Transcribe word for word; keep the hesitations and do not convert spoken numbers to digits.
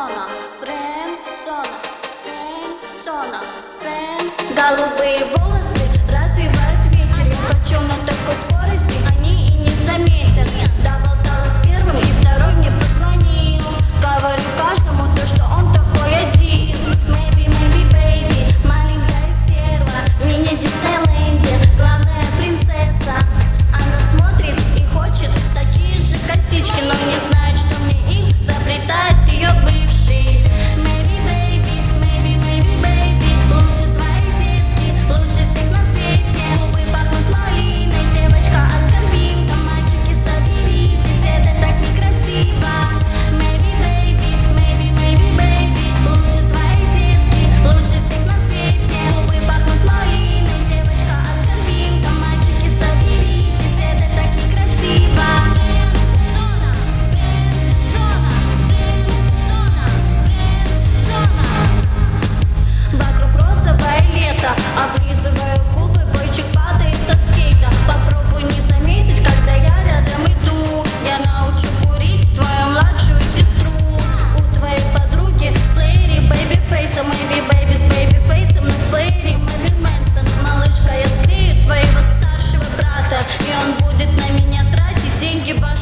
френдзона, френдзона, френдзона, френд. Голубые волосы развивают ветер. Я хочу на такой скорости, они и не заметят. Доболтала с первым и второй мне позвонил. Говорю каждому то, что он такой один. Maybe, maybe, baby, маленькая стерва, мини-Диснейленде, главная принцесса. Она смотрит и хочет такие же косички, но не знает, что мне их заплетает ее бывший. Maybe, baby, maybe, maybe, baby, лучше твои детки, лучше всех на свете. Губы пахнут малиной, девочка аскорбинка. Мальчики, соберитесь, это так некрасиво. Maybe, baby, maybe, maybe, baby, лучше твои детки, лучше всех на свете. Губы пахнут малиной, девочка аскорбинка. Мальчики, соберитесь, это так некрасиво. Вокруг розовое лето, облизываю губы, бойчик падает со скейта. Попробуй не заметить, когда я рядом иду. Я научу курить твою младшую сестру. У твоей подруги в плеере бэйби фейса, maybe baby с бэйби фейсом. На плеере Мэрилин Мэнсон. Малышка, я склею твоего старшего брата, и он будет на меня тратить деньги.